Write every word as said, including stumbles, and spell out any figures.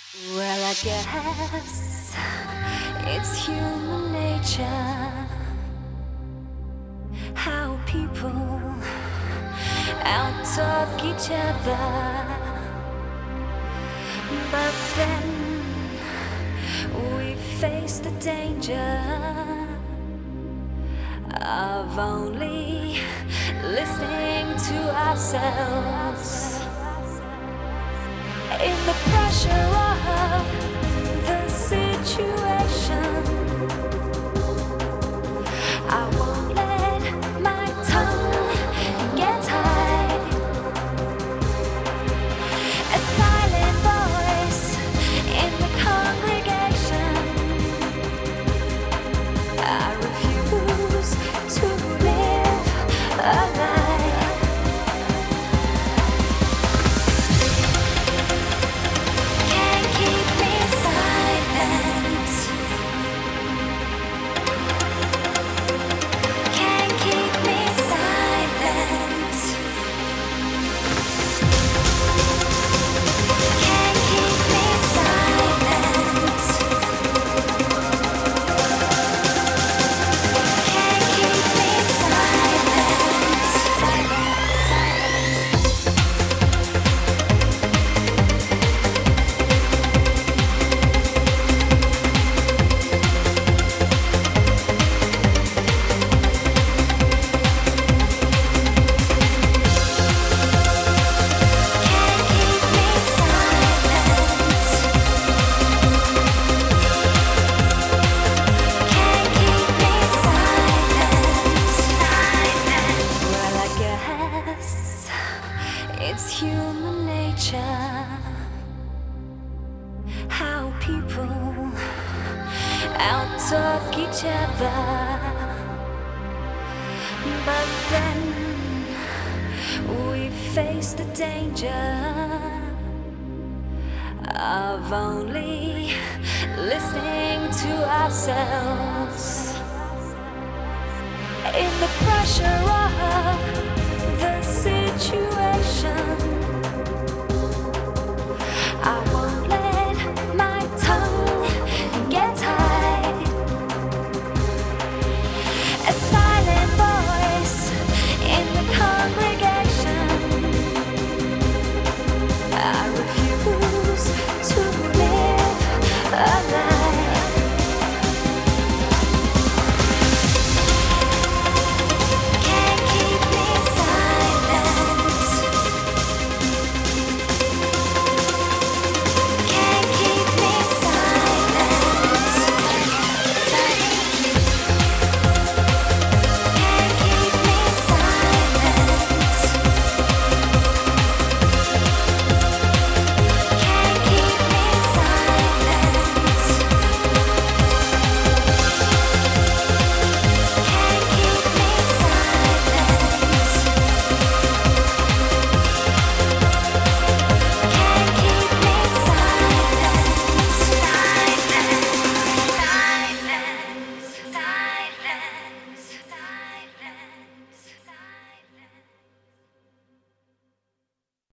Well, I guess it's human nature how people out-talk each other, but then we face the danger of only listening to ourselves. In the pressure of the situation, I won't let my tongue get tied. A silent voice in the congregation, I refuse to live a lie. It's human nature how people out-talk each other, but then we face the danger of only listening to ourselves. In the pressure of the situation, I